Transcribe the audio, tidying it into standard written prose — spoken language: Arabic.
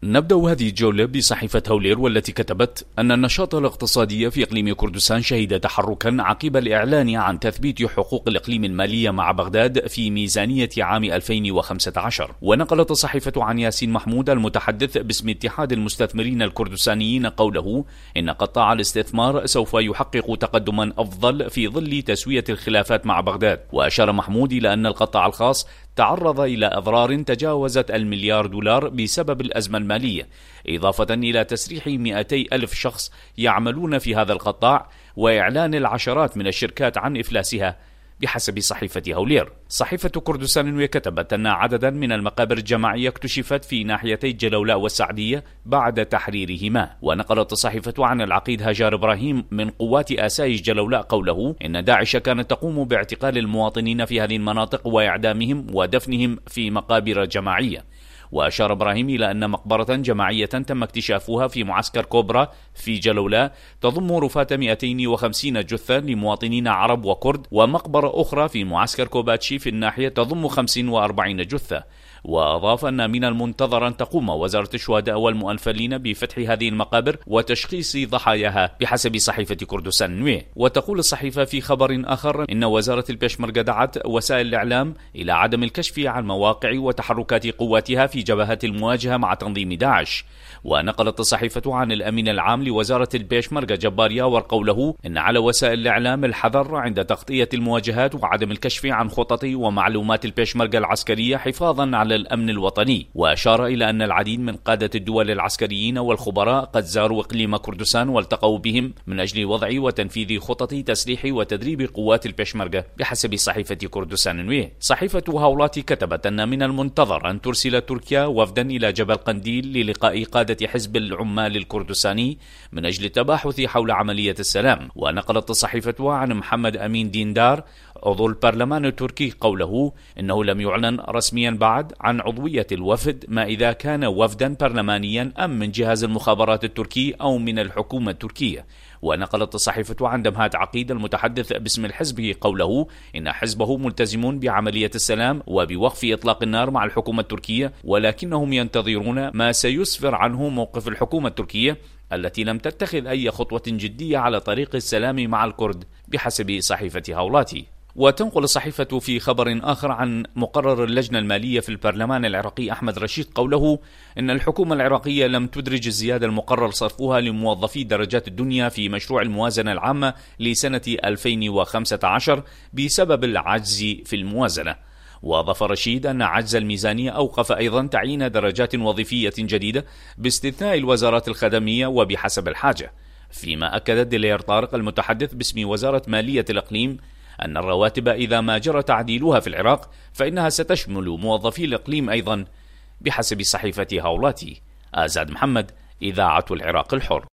نبدأ هذه الجولة بصحيفة هولير، والتي كتبت أن النشاط الاقتصادي في إقليم كردستان شهد تحركا عقب الإعلان عن تثبيت حقوق الإقليم المالية مع بغداد في ميزانية عام 2015. ونقلت الصحيفة عن ياسين محمود المتحدث باسم اتحاد المستثمرين الكردستانيين قوله إن قطاع الاستثمار سوف يحقق تقدما أفضل في ظل تسوية الخلافات مع بغداد. وأشار محمود إلى أن القطاع الخاص تعرض إلى أضرار تجاوزت $1,000,000,000 بسبب الأزمة المالية، إضافة إلى تسريح 200,000 شخص يعملون في هذا القطاع وإعلان العشرات من الشركات عن إفلاسها بحسب صحيفة هولير. صحيفة كردستان كتبت أن عددا من المقابر الجماعية اكتشفت في ناحيتي جلولاء والسعدية بعد تحريرهما. ونقلت الصحيفة عن العقيد هجار إبراهيم من قوات آسايش جلولاء قوله إن داعش كانت تقوم باعتقال المواطنين في هذه المناطق وإعدامهم ودفنهم في مقابر جماعية. وأشار إبراهيم إلى أن مقبرة جماعية تم اكتشافها في معسكر كوبرا في جلولاء تضم رفات 250 جثة لمواطنين عرب وكرد، ومقبرة أخرى في معسكر كوباتشي في الناحية تضم 45 جثة. وأضاف أن من المنتظر أن تقوم وزارة الشهداء والمؤنفلين بفتح هذه المقابر وتشخيص ضحاياها بحسب صحيفة كردستان. وتقول الصحيفة في خبر آخر إن وزارة البيشمركة دعت وسائل الإعلام إلى عدم الكشف عن مواقع وتحركات قواتها في جبهات المواجهة مع تنظيم داعش. ونقلت الصحيفة عن الأمين العام لوزارة البيشمركة جبار ياور قوله إن على وسائل الإعلام الحذر عند تغطية المواجهات وعدم الكشف عن خطط ومعلومات البيشمركة العسكرية حفاظا على الأمن الوطني. وأشار إلى أن العديد من قادة الدول العسكريين والخبراء قد زاروا إقليم كردستان والتقوا بهم من أجل وضع وتنفيذ خطط تسليح وتدريب قوات البيشمركة بحسب صحيفة كردستان. صحيفة هولاتي كتبت أن من المنتظر أن ترسل تركيا وفدا إلى جبل قنديل للقاء قادة حزب العمال الكردستاني من أجل التباحث حول عملية السلام. ونقلت الصحيفة عن محمد أمين ديندار عضو البرلمان التركي قوله إنه لم يعلن رسميا بعد عن عضوية الوفد، ما إذا كان وفدا برلمانيا أم من جهاز المخابرات التركي أو من الحكومة التركية. ونقلت الصحيفة عن دمهات عقيد المتحدث باسم الحزب قوله إن حزبه ملتزم بعملية السلام وبوقف إطلاق النار مع الحكومة التركية، ولكنهم ينتظرون ما سيسفر عنه موقف الحكومة التركية التي لم تتخذ أي خطوة جدية على طريق السلام مع الكرد بحسب صحيفة هولاتي. وتنقل الصحيفة في خبر آخر عن مقرر اللجنة المالية في البرلمان العراقي أحمد رشيد قوله إن الحكومة العراقية لم تدرج الزيادة المقرر صرفها لموظفي درجات الدنيا في مشروع الموازنة العامة لسنة 2015 بسبب العجز في الموازنة. وأضاف رشيد أن عجز الميزانية أوقف أيضا تعيين درجات وظيفية جديدة باستثناء الوزارات الخدمية وبحسب الحاجة. فيما أكد ديلير طارق المتحدث باسم وزارة مالية الإقليم أن الرواتب إذا ما جرى تعديلها في العراق فإنها ستشمل موظفي الإقليم أيضا بحسب صحيفة هولاتي. آزاد محمد، إذاعة العراق الحر.